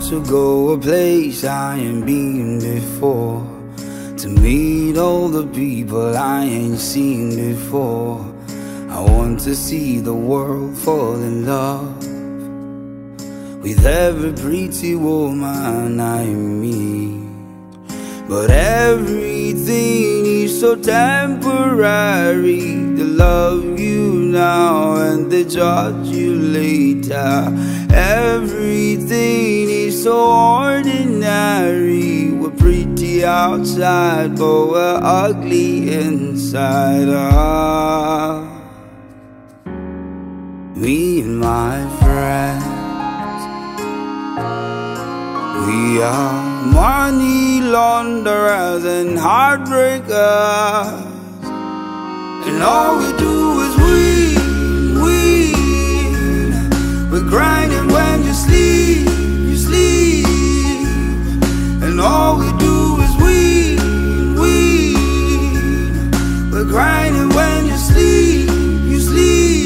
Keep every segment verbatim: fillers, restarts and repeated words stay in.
to go a place I ain't been before, to meet all the people I ain't seen before. I want to see the world fall in love with every pretty woman I meet. But everything is so temporary. They love you now and they judge you later. Everything is so ordinary. We're pretty outside, but we're ugly inside. Ah, me and my friends, we are money launderers and heartbreakers, and all we do is win, win. We're grinding when you sleep, you sleep, and all we do is win, win. We're grinding when you sleep, you sleep.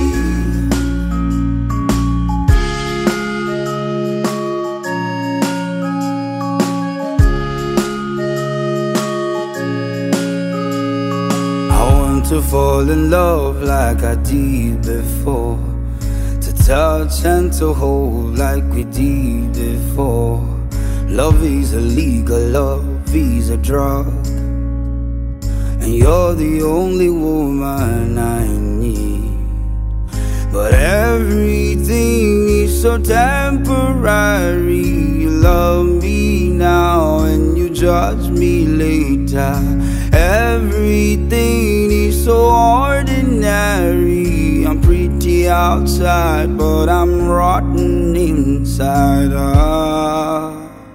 To fall in love like I did before, to touch and to hold like we did before. Love is illegal, love is a drug, and you're the only woman I need. But everything is so temporary. You love me now and you judge me later. Everything is so ordinary. I'm pretty outside, but I'm rotten inside. Ah,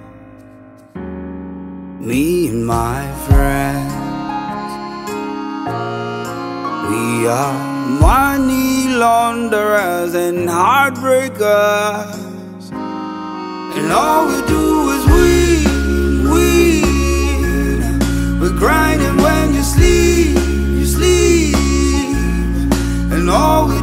me and my friends, we are money launderers and heartbreakers, and all we do is win, win. We're grinding when you sleep, you sleep, and all we